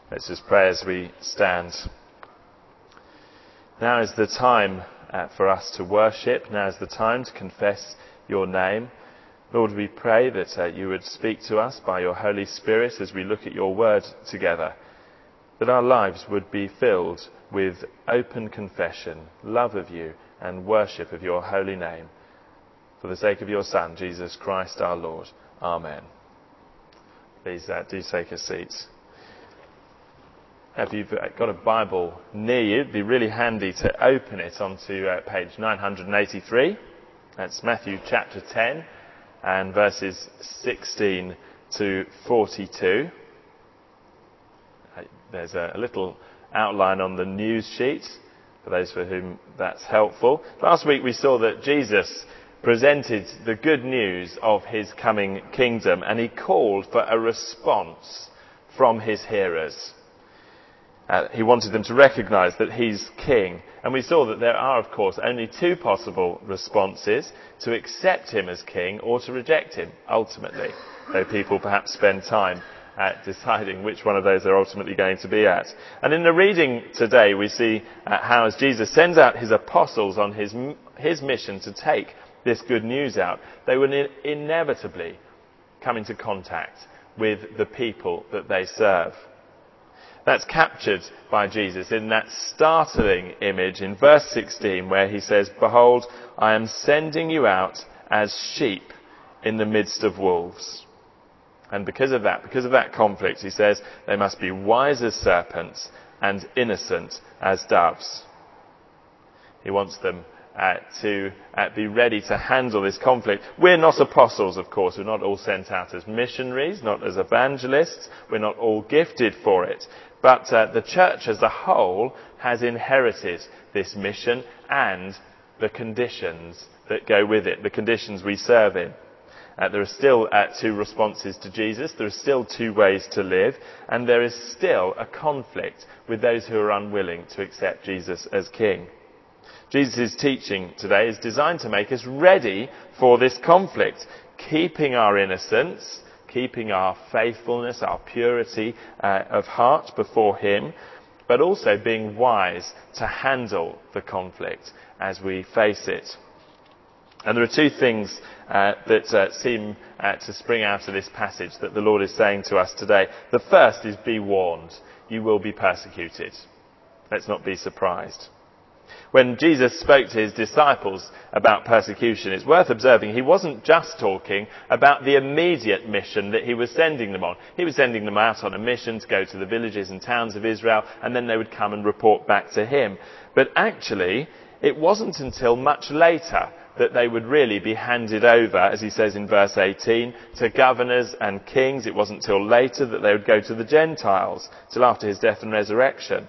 Let's just pray as we stand. Now is the time for us to worship. Now is the time to confess your name. Lord, we pray that you would speak to us by your Holy Spirit as we look at your word together, that our lives would be filled with open confession, love of you, and worship of your holy name. For the sake of your Son, Jesus Christ our Lord. Amen. Please do take a seat. If you've got a Bible near you, it'd be really handy to open it onto page 983. That's Matthew chapter 10 and verses 16 to 42. There's a little outline on the news sheet for those for whom that's helpful. Last week we saw that Jesus presented the good news of his coming kingdom, and he called for a response from his hearers. He wanted them to recognise that he's king. And we saw that there are, of course, only two possible responses: to accept him as king or to reject him, ultimately. Though people perhaps spend time deciding which one of those they're ultimately going to be at. And in the reading today, we see how as Jesus sends out his apostles on his mission to take this good news out, they would inevitably come into contact with the people that they serve. That's captured by Jesus in that startling image in verse 16 where he says, "Behold, I am sending you out as sheep in the midst of wolves." And because of that conflict, he says they must be wise as serpents and innocent as doves. He wants them to be ready to handle this conflict. We're not apostles, of course. We're not all sent out as missionaries, not as evangelists. We're not all gifted for it. But the church as a whole has inherited this mission and the conditions that go with it, the conditions we serve in. There are still two responses to Jesus. There are still two ways to live. And there is still a conflict with those who are unwilling to accept Jesus as king. Jesus' teaching today is designed to make us ready for this conflict, keeping our innocence, keeping our faithfulness, our purity of heart before him, but also being wise to handle the as we face it. And there are two things that seem to spring out of this passage that the Lord is saying to us today. The first is, be warned. You will be persecuted. Let's not be surprised. When Jesus spoke to his disciples about persecution, it's worth observing he wasn't just talking about the immediate mission that he was sending them on. He was sending them out on a mission to go to the villages and towns of Israel, and then they would come and report back to him. But actually, it wasn't until much later that they would really be handed over, as he says in verse 18, to governors and kings. It wasn't till later that they would go to the Gentiles, till after his death and resurrection.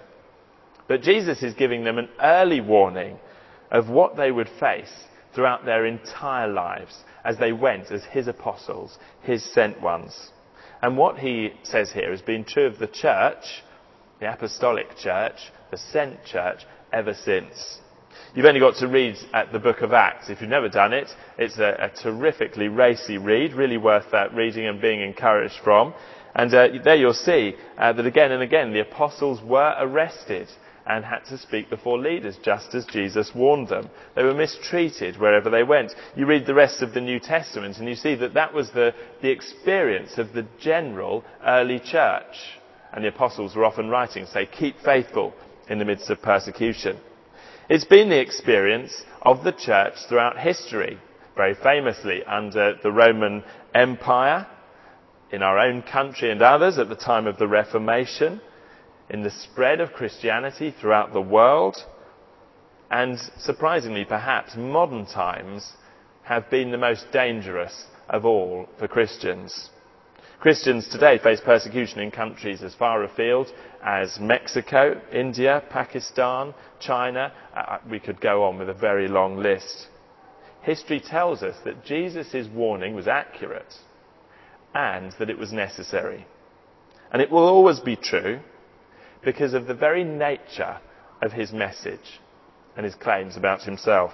But Jesus is giving them an early warning of what they would face throughout their entire lives as they went as his apostles, his sent ones. And what he says here has been true of the church, the apostolic church, the sent church, ever since. You've only got to read the book of Acts. If you've never done it, it's a terrifically racy read, really worth reading and being encouraged from. And there you'll see that again and again the apostles were arrested and had to speak before leaders, just as Jesus warned them. They were mistreated wherever they went. You read the rest of the New Testament and you see that was the experience of the general early church. And the apostles were often writing, say, keep faithful in the midst of persecution. It's been the experience of the church throughout history, very famously under the Roman Empire, in our own country and others at the time of the Reformation, in the spread of Christianity throughout the world, and surprisingly perhaps modern times have been the most dangerous of all for Christians. Christians today face persecution in countries as far afield as Mexico, India, Pakistan, China. We could go on with a very long list. History tells us that Jesus' warning was accurate and that it was necessary. And it will always be true because of the very nature of his message and his claims about himself.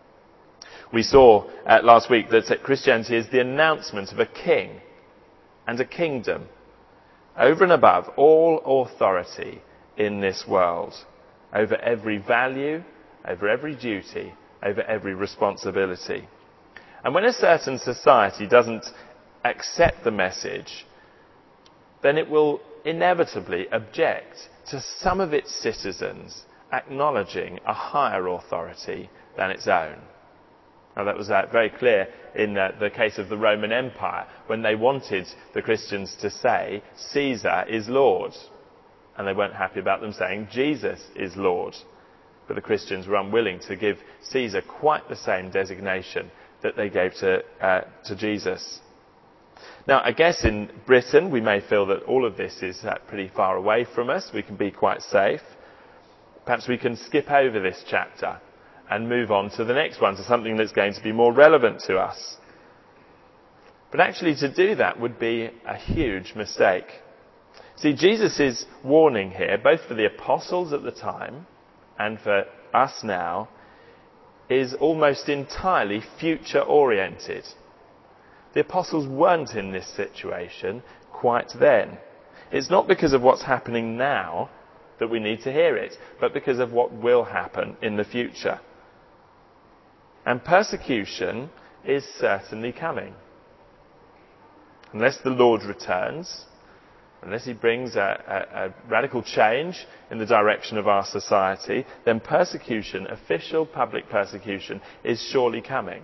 We saw last week that Christianity is the announcement of a king and a kingdom, over and above all authority in this world, over every value, over every duty, over every responsibility. And when a certain society doesn't accept the message, then it will inevitably object to some of its citizens acknowledging a higher authority than its own. Now that was very clear in the case of the Roman Empire, when they wanted the Christians to say, Caesar is Lord. And they weren't happy about them saying, Jesus is Lord. But the Christians were unwilling to give Caesar quite the same designation that they gave to Jesus. Now, I guess in Britain, we may feel that all of this is pretty far away from us. We can be quite safe. Perhaps we can skip over this chapter and move on to the next one, to something that's going to be more relevant to us. But actually, to do that would be a huge mistake. See, Jesus' warning here, both for the apostles at the time and for us now, is almost entirely future-oriented. The apostles weren't in this situation quite then. It's not because of what's happening now that we need to hear it, but because of what will happen in the future. And persecution is certainly coming. Unless the Lord returns, unless he brings a radical change in the direction of our society, then persecution, official public persecution, is surely coming.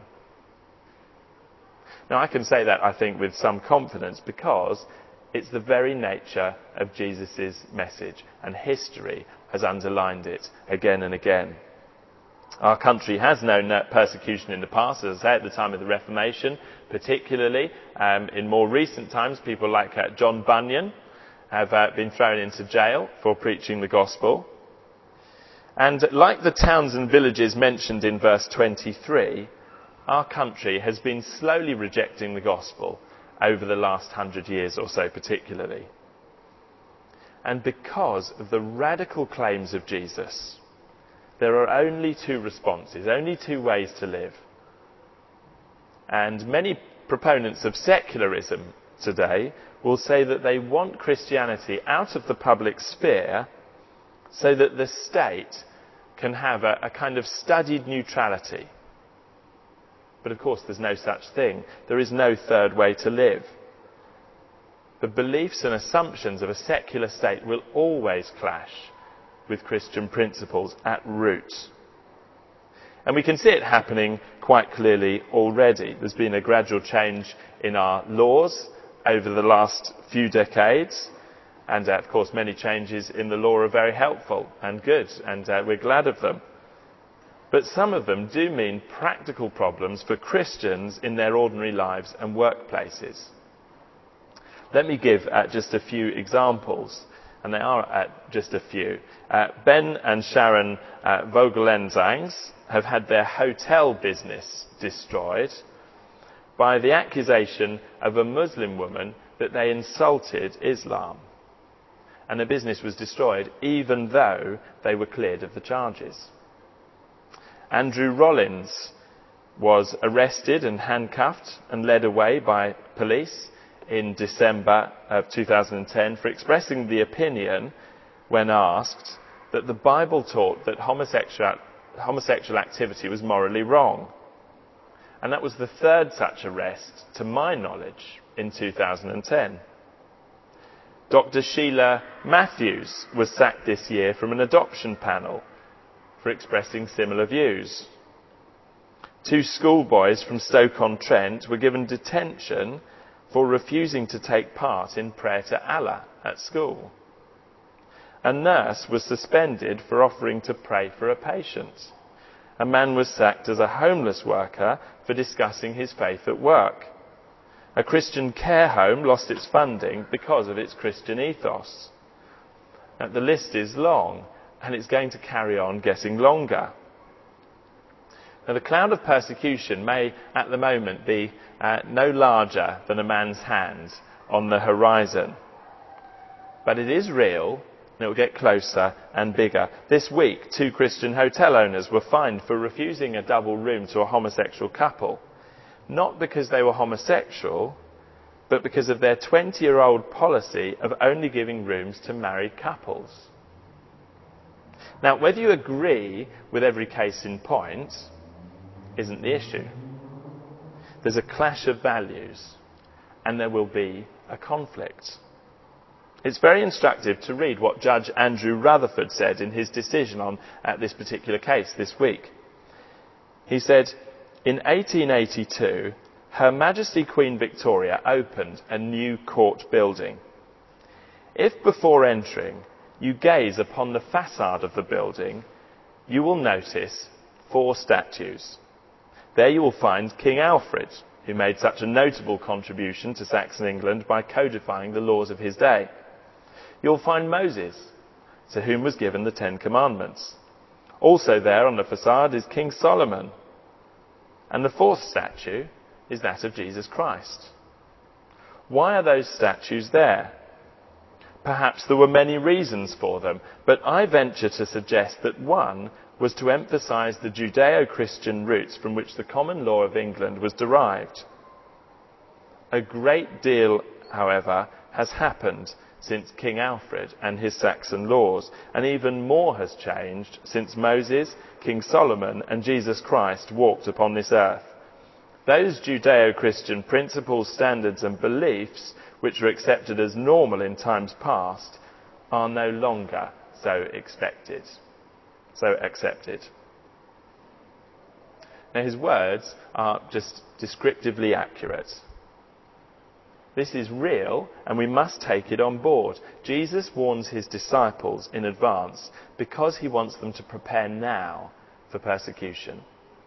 Now I can say that, I think, with some confidence, because it's the very nature of Jesus' message, and history has underlined it again and again. Our country has known persecution in the past, as I say, at the time of the Reformation, particularly. In more recent times, people like John Bunyan have been thrown into jail for preaching the gospel. And like the towns and villages mentioned in verse 23, our country has been slowly rejecting the gospel over the last 100 years or so particularly. And because of the radical claims of Jesus, there are only two responses, only two ways to live. And many proponents of secularism today will say that they want Christianity out of the public sphere so that the state can have a kind of studied neutrality. But of course there's no such thing. There is no third way to live. The beliefs and assumptions of a secular state will always clash with Christian principles at root. And we can see it happening quite clearly already. There's been a gradual change in our laws over the last few decades. And of course many changes in the law are very helpful and good, and we're glad of them. But some of them do mean practical problems for Christians in their ordinary lives and workplaces. Let me give just a few examples, and they are just a few. Ben and Sharon Vogelenzangs have had their hotel business destroyed by the accusation of a Muslim woman that they insulted Islam. And the business was destroyed even though they were cleared of the charges. Andrew Rollins was arrested and handcuffed and led away by police in December of 2010 for expressing the opinion, when asked, that the Bible taught that homosexual activity was morally wrong. And that was the third such arrest, to my knowledge, in 2010. Dr. Sheila Matthews was sacked this year from an adoption panel for expressing similar views. 2 schoolboys from Stoke-on-Trent were given detention for refusing to take part in prayer to Allah at school. A nurse was suspended for offering to pray for a patient. A man was sacked as a homeless worker for discussing his faith at work. A Christian care home lost its funding because of its Christian ethos. Now, the list is long, and it's going to carry on getting longer. Now, the cloud of persecution may, at the moment, be no larger than a man's hand on the horizon. But it is real, and it will get closer and bigger. This week, 2 Christian hotel owners were fined for refusing a double room to a homosexual couple. Not because they were homosexual, but because of their 20-year-old policy of only giving rooms to married couples. Now, whether you agree with every case in point isn't the issue. There's a clash of values, and there will be a conflict. It's very instructive to read what Judge Andrew Rutherford said in his decision on this particular case this week. He said, in 1882, Her Majesty Queen Victoria opened a new court building. If before entering you gaze upon the facade of the building, you will notice 4 statues. There you will find King Alfred, who made such a notable contribution to Saxon England by codifying the laws of his day. You'll find Moses, to whom was given the 10 Commandments. Also there on the facade is King Solomon. And the 4th statue is that of Jesus Christ. Why are those statues there? Perhaps there were many reasons for them, but I venture to suggest that one was to emphasise the Judeo-Christian roots from which the common law of England was derived. A great deal, however, has happened since King Alfred and his Saxon laws, and even more has changed since Moses, King Solomon and Jesus Christ walked upon this earth. Those Judeo-Christian principles, standards and beliefs which were accepted as normal in times past are no longer so accepted. Now his words are just descriptively accurate. This is real, and we must take it on board. Jesus warns his disciples in advance because he wants them to prepare now for persecution.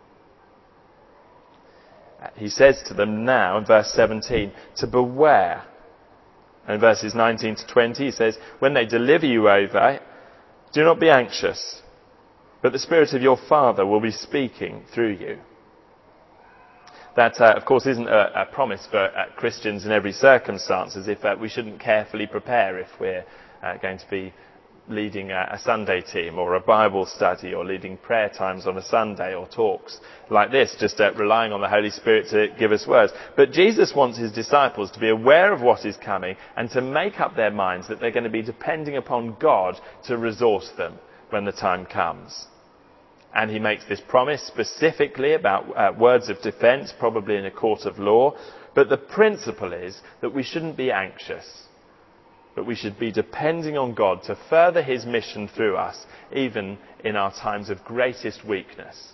He says to them now in verse 17 to beware. And in verses 19 to 20 he says, when they deliver you over, do not be anxious, but the Spirit of your Father will be speaking through you. That, of course, isn't a promise for Christians in every circumstance, as if we shouldn't carefully prepare if we're going to be leading a Sunday team or a Bible study or leading prayer times on a Sunday or talks like this, just relying on the Holy Spirit to give us words. But Jesus wants his disciples to be aware of what is coming and to make up their minds that they're going to be depending upon God to resource them when the time comes. And he makes this promise specifically about words of defence, probably in a court of law. But the principle is that we shouldn't be anxious, but we should be depending on God to further his mission through us, even in our times of greatest weakness.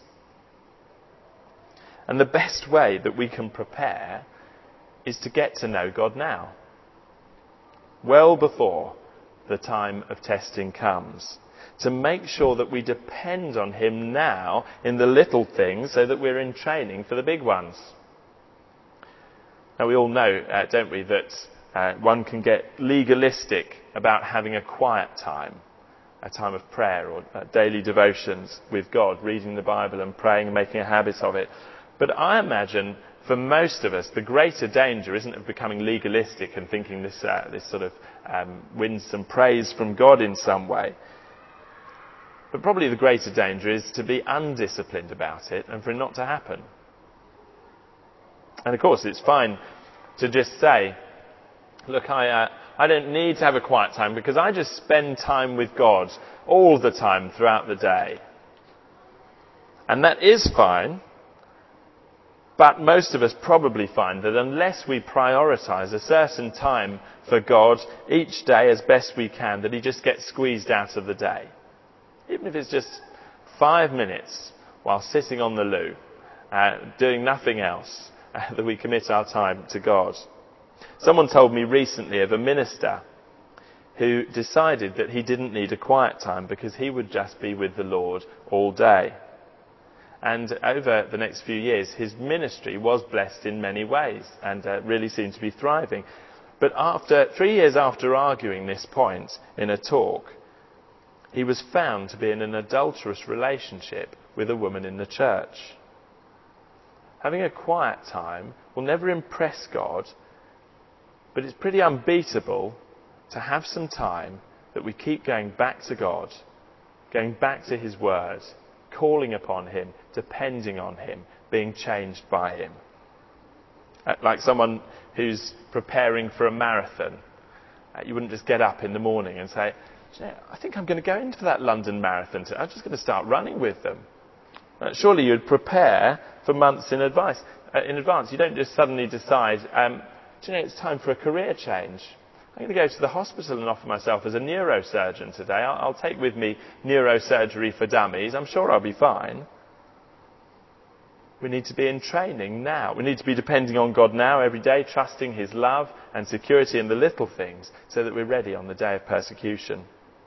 And the best way that we can prepare is to get to know God now, well before the time of testing comes. To make sure that we depend on him now in the little things so that we're in training for the big ones. Now we all know, don't we, that one can get legalistic about having a quiet time, a time of prayer or daily devotions with God, reading the Bible and praying and making a habit of it. But I imagine for most of us the greater danger isn't of becoming legalistic and thinking this sort of wins some praise from God in some way. But probably the greater danger is to be undisciplined about it and for it not to happen. And of course it's fine to just say, look, I don't need to have a quiet time because I just spend time with God all the time throughout the day. And that is fine, but most of us probably find that unless we prioritise a certain time for God each day as best we can, that he just gets squeezed out of the day. Even if it's just 5 minutes while sitting on the loo, doing nothing else, that we commit our time to God. Someone told me recently of a minister who decided that he didn't need a quiet time because he would just be with the Lord all day. And over the next few years, his ministry was blessed in many ways and really seemed to be thriving. But 3 years after arguing this point in a talk, he was found to be in an adulterous relationship with a woman in the church. Having a quiet time will never impress God, but it's pretty unbeatable to have some time that we keep going back to God, going back to his word, calling upon him, depending on him, being changed by him. Like someone who's preparing for a marathon. You wouldn't just get up in the morning and say, I think I'm going to go into that London marathon. I'm just going to start running with them. Surely you'd prepare for months in advance. You don't just suddenly decide, it's time for a career change. I'm going to go to the hospital and offer myself as a neurosurgeon today. I'll take with me neurosurgery for dummies. I'm sure I'll be fine. We need to be in training now. We need to be depending on God now, every day, trusting his love and security in the little things so that we're ready on the day of persecution.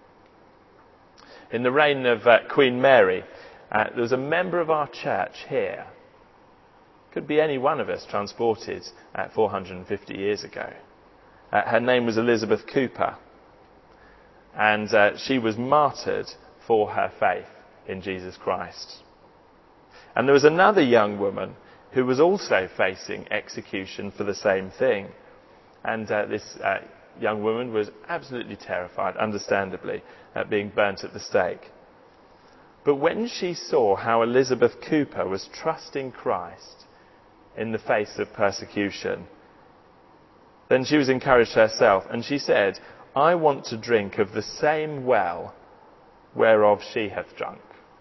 In the reign of Queen Mary, there was a member of our church here. Could be any one of us transported 450 years ago. Her name was Elizabeth Cooper. And she was martyred for her faith in Jesus Christ. And there was another young woman who was also facing execution for the same thing. And this young woman was absolutely terrified, understandably, at being burnt at the stake. But when she saw how Elizabeth Cooper was trusting Christ in the face of persecution, then she was encouraged herself, and she said, I want to drink of the same well whereof she hath drunk.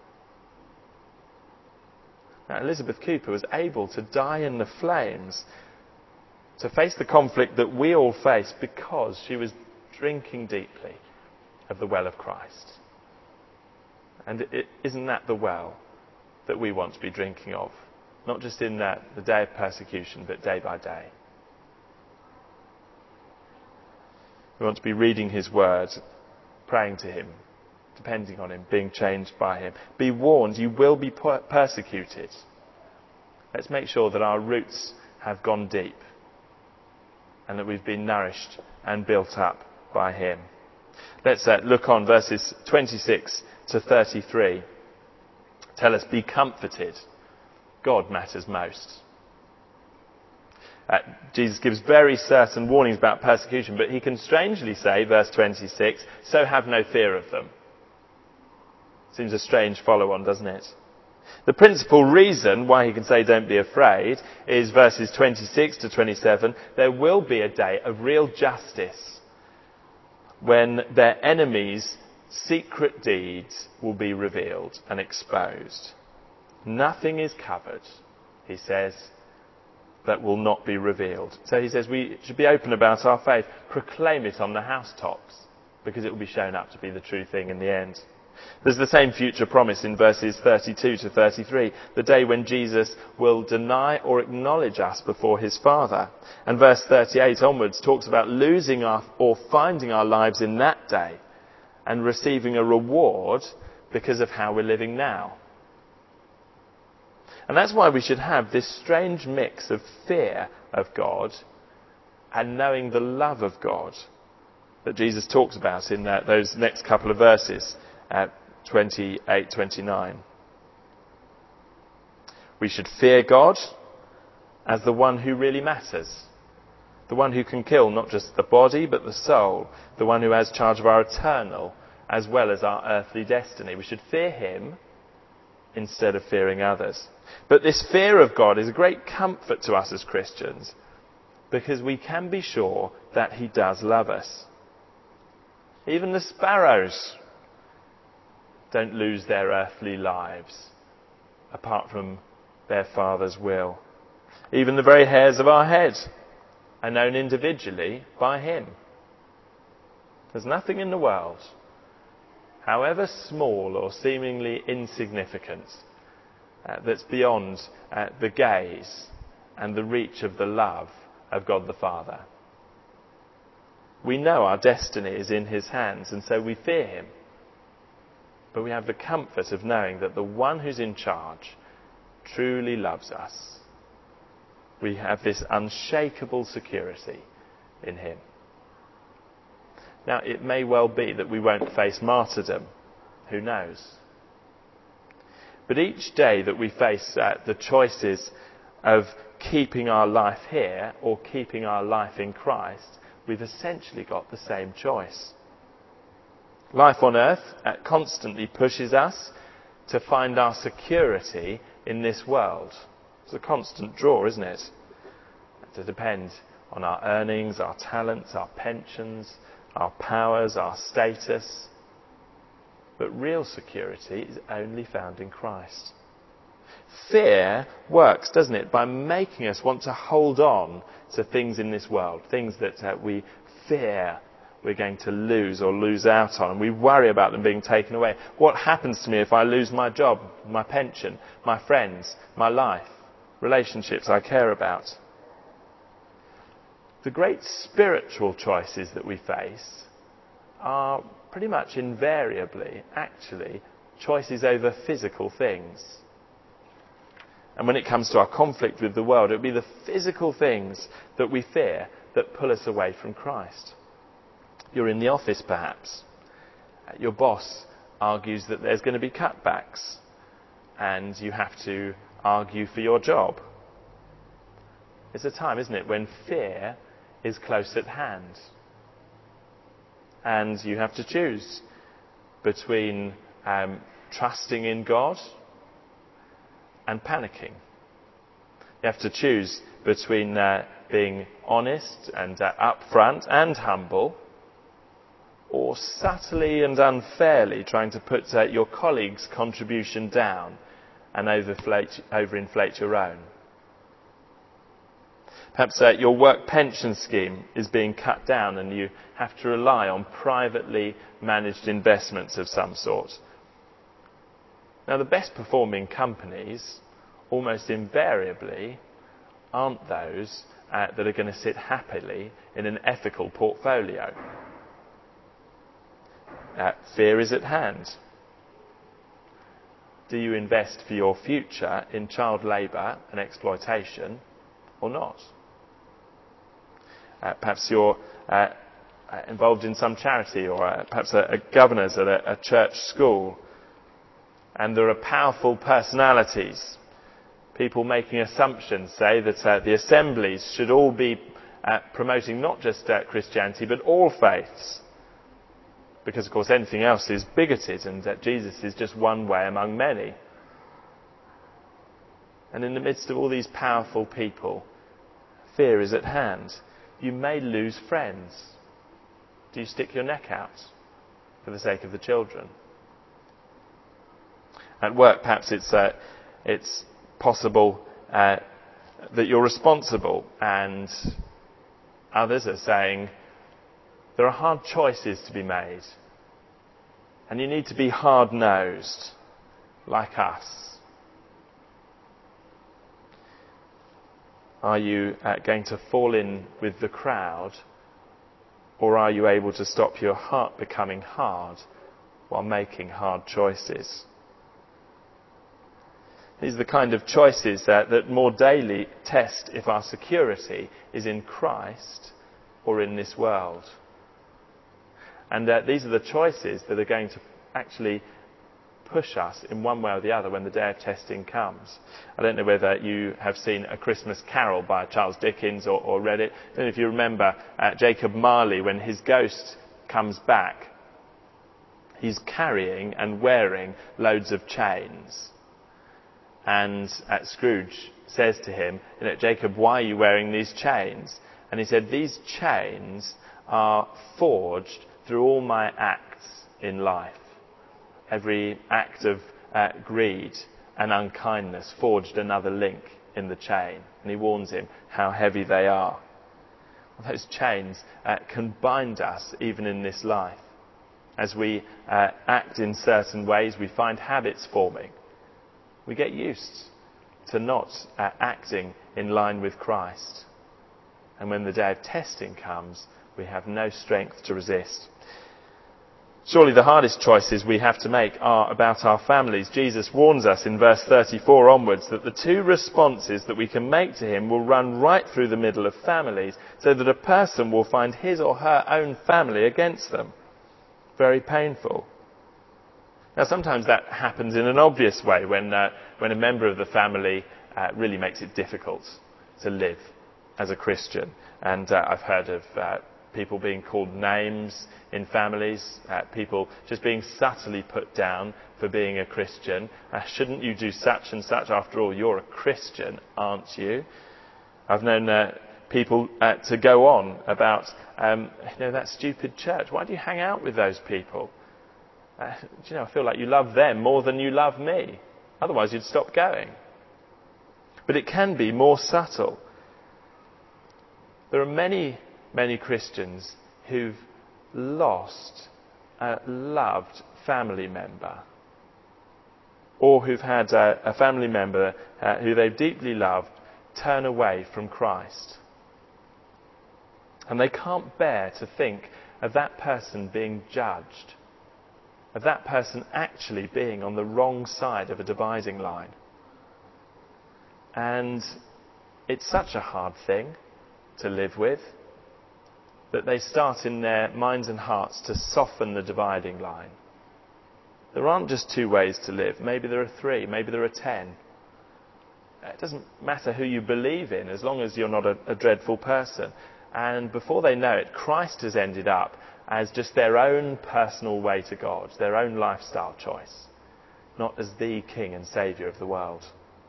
Now, Elizabeth Cooper was able to die in the flames, to face the conflict that we all face, because she was drinking deeply of the well of Christ. And isn't that the well that we want to be drinking of? Not just in the day of persecution, but day by day. We want to be reading his word, praying to him, depending on him, being changed by him. Be warned, you will be persecuted. Let's make sure that our roots have gone deep and that we've been nourished and built up by him. Let's look on verses 26 to 33. Tell us, be comforted. God matters most. Jesus gives very certain warnings about persecution, but he can strangely say, verse 26, so have no fear of them. Seems a strange follow-on, doesn't it? The principal reason why he can say don't be afraid is verses 26 to 27. There will be a day of real justice when their enemies' secret deeds will be revealed and exposed. Nothing is covered, he says, that will not be revealed. So he says we should be open about our faith, proclaim it on the housetops, because it will be shown up to be the true thing in the end. There's the same future promise in verses 32 to 33, the day when Jesus will deny or acknowledge us before his Father. And verse 38 onwards talks about losing or finding our lives in that day and receiving a reward because of how we're living now. And that's why we should have this strange mix of fear of God and knowing the love of God that Jesus talks about in those next couple of verses, 28, 29. We should fear God as the one who really matters, the one who can kill not just the body but the soul, the one who has charge of our eternal as well as our earthly destiny. We should fear him instead of fearing others. But this fear of God is a great comfort to us as Christians because we can be sure that he does love us. Even the sparrows don't lose their earthly lives apart from their Father's will. Even the very hairs of our head are known individually by him. There's nothing in the world, however small or seemingly insignificant, that's beyond the gaze and the reach of the love of God the Father. We know our destiny is in his hands, and so we fear him. But we have the comfort of knowing that the one who's in charge truly loves us. We have this unshakable security in him. Now, it may well be that we won't face martyrdom. Who knows? But each day that we face the choices of keeping our life here or keeping our life in Christ, we've essentially got the same choice. Life on earth constantly pushes us to find our security in this world. It's a constant draw, isn't it? to depend on our earnings, our talents, our pensions, our powers, our status. But real security is only found in Christ. Fear works, doesn't it, by making us want to hold on to things in this world, things that we fear we're going to lose or lose out on, and we worry about them being taken away. What happens to me if I lose my job, my pension, my friends, my life, relationships I care about? The great spiritual choices that we face are pretty much invariably, actually, choices over physical things. And when it comes to our conflict with the world, it will be the physical things that we fear that pull us away from Christ. You're in the office, perhaps. Your boss argues that there's going to be cutbacks, and you have to argue for your job. It's a time, isn't it, when fear is close at hand. And you have to choose between trusting in God and panicking. You have to choose between being honest and upfront and humble, or subtly and unfairly trying to put your colleague's contribution down and overinflate your own. Perhaps your work pension scheme is being cut down and you have to rely on privately managed investments of some sort. Now, the best performing companies almost invariably aren't those that are going to sit happily in an ethical portfolio. Fear is at hand. Do you invest for your future in child labour and exploitation or not? Perhaps you're involved in some charity, or perhaps a governor's at a church school, and there are powerful personalities, people making assumptions, say that the assemblies should all be promoting not just Christianity but all faiths, because of course anything else is bigoted and that Jesus is just one way among many. And in the midst of all these powerful people, fear is at hand. You may lose friends. Do you stick your neck out for the sake of the children? At work, perhaps it's possible that you're responsible, and others are saying there are hard choices to be made, and you need to be hard-nosed, like us. Are you going to fall in with the crowd, or are you able to stop your heart becoming hard while making hard choices? These are the kind of choices that more daily test if our security is in Christ or in this world. And these are the choices that are going to actually push us in one way or the other when the day of testing comes. I don't know whether you have seen A Christmas Carol by Charles Dickens or read it. I don't know if you remember Jacob Marley, when his ghost comes back, he's carrying and wearing loads of chains. And Scrooge says to him, Jacob, why are you wearing these chains? And he said, these chains are forged through all my acts in life. Every act of greed and unkindness forged another link in the chain. And he warns him how heavy they are. Well, those chains can bind us even in this life. As we act in certain ways, we find habits forming. We get used to not acting in line with Christ. And when the day of testing comes, we have no strength to resist. Surely the hardest choices we have to make are about our families. Jesus warns us in verse 34 onwards that the two responses that we can make to him will run right through the middle of families, so that a person will find his or her own family against them. Very painful. Now, sometimes that happens in an obvious way when a member of the family really makes it difficult to live as a Christian. And I've heard of people being called names in families, people just being subtly put down for being a Christian. Shouldn't you do such and such? After all, you're a Christian, aren't you? I've known people to go on about, that stupid church. Why do you hang out with those people? I feel like you love them more than you love me. Otherwise you'd stop going. But it can be more subtle. There are many, many Christians who've lost a loved family member, or who've had a family member who they've deeply loved turn away from Christ. And they can't bear to think of that person being judged, of that person actually being on the wrong side of a dividing line. And it's such a hard thing to live with that they start in their minds and hearts to soften the dividing line. There aren't just two ways to live. Maybe there are three, maybe there are 10. It doesn't matter who you believe in as long as you're not a dreadful person. And before they know it, Christ has ended up as just their own personal way to God, their own lifestyle choice, not as the King and Saviour of the world.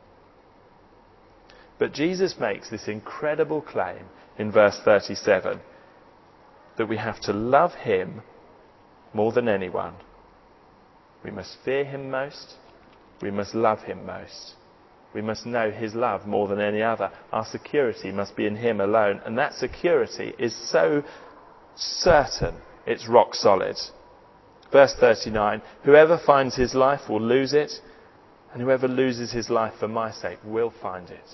But Jesus makes this incredible claim in verse 37 that we have to love him more than anyone. We must fear him most. We must love him most. We must know his love more than any other. Our security must be in him alone. And that security is so certain, it's rock solid. Verse 39, whoever finds his life will lose it, and whoever loses his life for my sake will find it.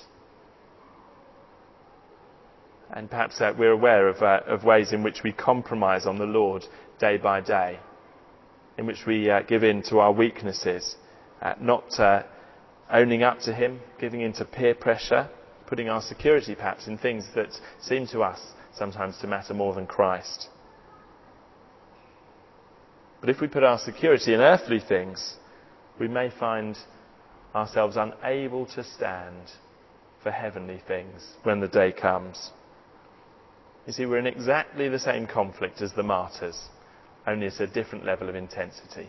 And perhaps we're aware of ways in which we compromise on the Lord day by day, in which we give in to our weaknesses, not owning up to him, giving in to peer pressure, putting our security perhaps in things that seem to us sometimes to matter more than Christ. But if we put our security in earthly things, we may find ourselves unable to stand for heavenly things when the day comes. You see, we're in exactly the same conflict as the martyrs, only at a different level of intensity.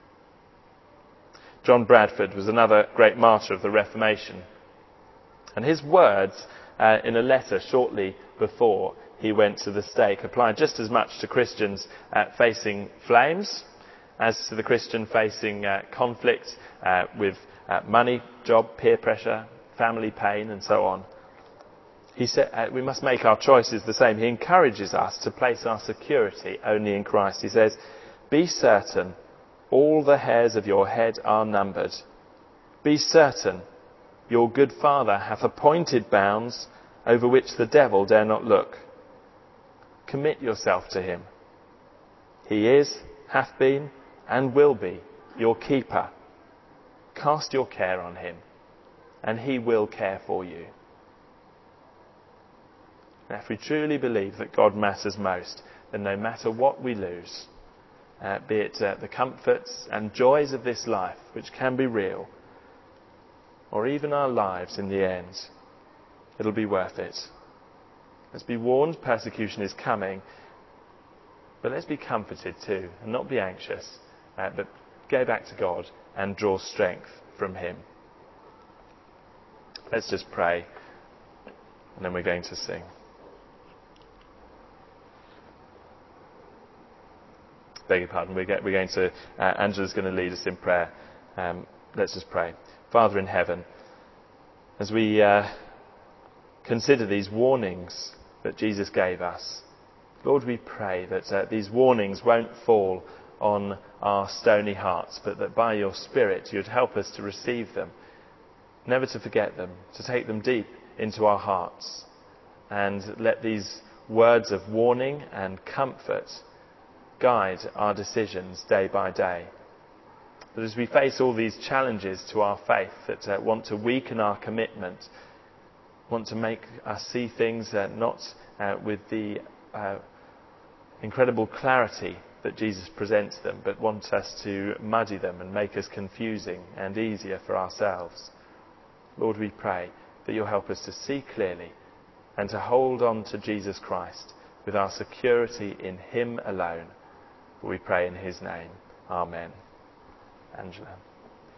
John Bradford was another great martyr of the Reformation. And his words in a letter shortly before he went to the stake applied just as much to Christians facing flames as to the Christian facing conflict with money, job, peer pressure, family pain and so on. He said we must make our choices the same. He encourages us to place our security only in Christ. He says, be certain all the hairs of your head are numbered. Be certain your good Father hath appointed bounds over which the devil dare not look. Commit yourself to him. He is, hath been, and will be your keeper. Cast your care on him, and he will care for you. Now, if we truly believe that God matters most, then no matter what we lose, be it the comforts and joys of this life, which can be real, or even our lives in the end, it'll be worth it. Let's be warned, persecution is coming, but let's be comforted too, and not be anxious, but go back to God and draw strength from him. Let's just pray, and then we're going to sing. Beg your pardon, we're going to, Angela's going to lead us in prayer. Let's just pray. Father in heaven, as we consider these warnings that Jesus gave us, Lord, we pray that these warnings won't fall on our stony hearts, but that by your Spirit you'd help us to receive them, never to forget them, to take them deep into our hearts, and let these words of warning and comfort guide our decisions day by day. That as we face all these challenges to our faith that want to weaken our commitment, want to make us see things not with the incredible clarity that Jesus presents them, but want us to muddy them and make us confusing and easier for ourselves. Lord, we pray that you'll help us to see clearly and to hold on to Jesus Christ with our security in him alone. We pray in his name. Amen. Angela.